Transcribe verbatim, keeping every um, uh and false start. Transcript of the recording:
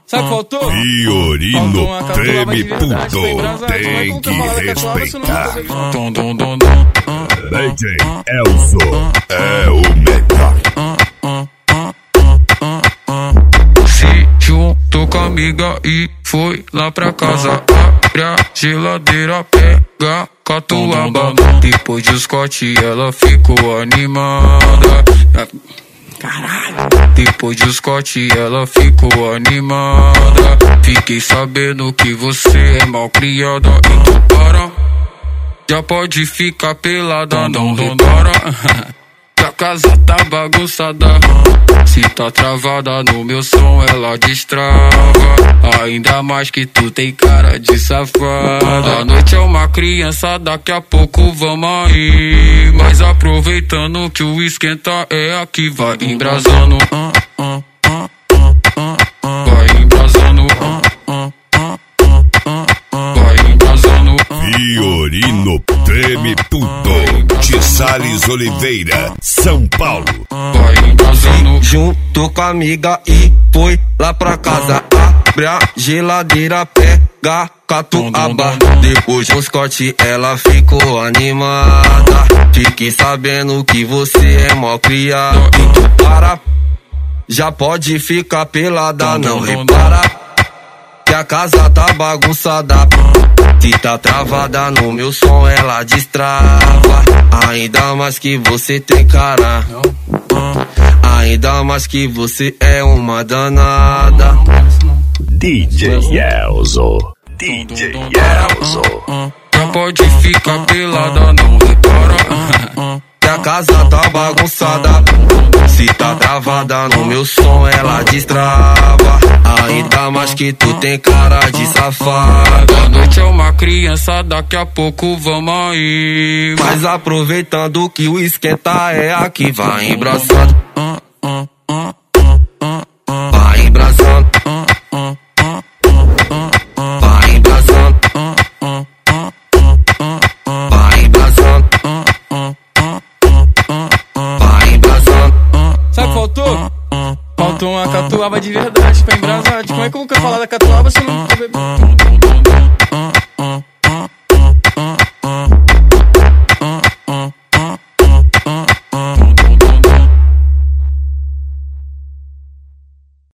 Sabe o que faltou? Fiorino treme puto, tem que respeitar. D J Elzo é o melhor. Se juntou com a amiga e foi lá pra casa. Abre a geladeira, pega catuaba. Depois de Scott ela ficou animada. Caralho. Depois de Scott ela ficou animada. Fiquei sabendo que você é mal criada. Então para, já pode ficar pelada. Não repara que a casa tá bagunçada. Se tá travada no meu som ela destrava. Ainda mais que tu tem cara de safada. A noite é uma criança, daqui a pouco vamos aí. Mas aproveitando que o esquenta é aqui, vai embrasando. Vai embrasando. Vai embrasando. Fiorino treme puto, de Salles Oliveira, São Paulo. Vai embrasando. Juntou com a amiga e foi lá pra casa. Abre a geladeira, pega catuaba. Depois do Scott ela ficou animada. Fiquei sabendo que você é mó criado. Então para, já pode ficar pelada. Não repara que a casa tá bagunçada. Se tá travada no meu som ela destrava. Ainda mais que você tem cara. Ainda mais que você é uma danada. D J Elzo, D J Elzo. Já pode ficar pelada, não repara que a casa tá bagunçada. Se tá travada no meu som ela destrava. Ainda mais que tu tem cara de safada. A noite é uma criança, daqui a pouco vamos aí. Mas aproveitando que o esquenta é aqui, vai embraçando. Vai embraçando. Vai embraçando. Vai embraçando. Vai embraçando. Sabe o que faltou? Faltou uma catuaba de verdade pra embrasar. Como é que eu vou falar da catuaba se eu não tô bebendo?